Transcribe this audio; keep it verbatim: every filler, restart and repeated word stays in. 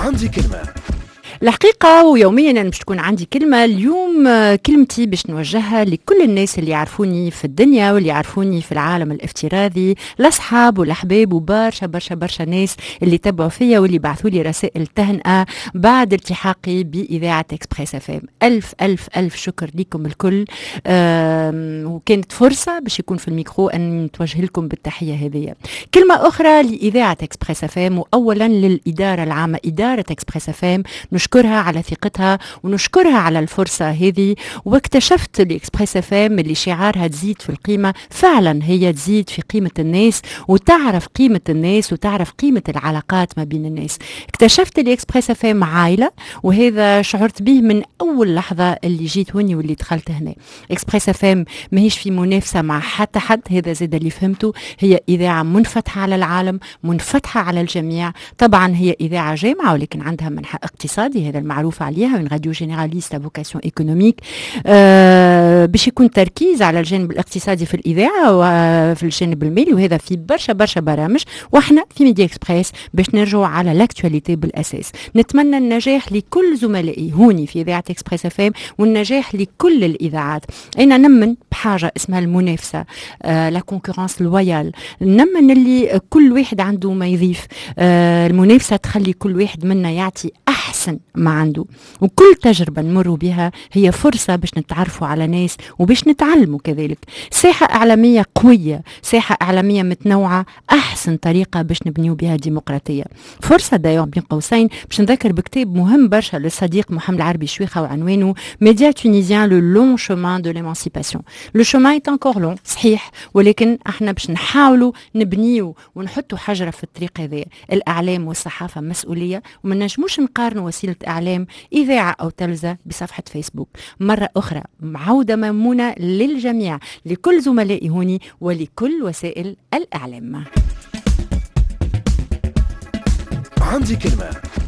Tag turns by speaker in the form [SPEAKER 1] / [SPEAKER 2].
[SPEAKER 1] عندي كلمة.
[SPEAKER 2] الحقيقة ويوميا أنا مش تكون عندي كلمة. اليوم كلمتي باش نوجهها لكل الناس اللي يعرفوني في الدنيا واللي يعرفوني في العالم الافتراضي، الأصحاب والأحباب وبرشا برشا برشا ناس اللي تبعوا فيا واللي بعثوا لي رسائل تهنئة بعد التحاقي بإذاعة إكسبريس اف ام. ألف ألف ألف شكر لكم الكل. وكانت فرصة باش يكون في الميكرو أن نتوجه لكم بالتحية هذه. كلمة أخرى لإذاعة إكسبريس اف ام، وأولا للإدارة العامة إدارة إكسبريس اف ام، نشكرها على ثقتها ونشكرها على الفرصة هذه. واكتشفت الإكسبريس اف ام اللي شعارها تزيد في القيمة، فعلا هي تزيد في قيمة الناس وتعرف قيمة الناس وتعرف قيمة العلاقات ما بين الناس. اكتشفت الإكسبريس اف ام عائلة، وهذا شعرت به من أول لحظة اللي جيت هوني واللي دخلت هنا. إكسبريس اف ام ماهيش في منافسة مع حتى حد، هذا زاد اللي فهمته. هي إذاعة منفتحة على العالم، منفتحة على الجميع. طبعا هي إذاعة جامعة ولكن عندها منحى اقتصادي، هذا المعروف عليها، من راديو جينيراليست فوكاسيون ايكونوميك. أه باش يكون تركيز على الجانب الاقتصادي في الإذاعة وفي الجانب المالي، وهذا في برشا برشا برامج. واحنا في ميديا اكسبريس باش نرجعوا على لاكتواليتي بالأساس. نتمنى النجاح لكل زملائي هوني في إذاعة إكسبريس اف ام والنجاح لكل الإذاعات. أنا نمن بحاجة اسمها المنافسة، أه لا كونكورانس لويال. نمن اللي كل واحد عنده ما يضيف. أه المنافسة تخلي كل واحد منا يعطي أحسن ما عنده، وكل تجربة نمر بها هي فرصة باش نتعرفوا على ناس وباش نتعلموا كذلك. ساحة إعلامية قوية، ساحة إعلامية متنوعة، أحسن طريقة باش نبنيو بها ديمقراطية. فرصة دايوغ بين قوسين باش نذكر بكتاب مهم برشا للصديق محمد العربي شويخة، وعنوانه ميديا تونيزيان لو لون شومان دو ليمانسيباسيون. لو شومان ايت انكور لون صحيح، ولكن احنا باش نحاولوا نبنيو ونحطوا حجرة في الطريق هذا. الإعلام والصحافة مسؤولية، وما نجموش نقارنوا وسيلة إعلام إذاعة أو تلفزة بصفحة فيسبوك. مرة أخرى عودة ممنونة للجميع، لكل زملائي هوني ولكل وسائل الإعلام.
[SPEAKER 1] عندي كلمة.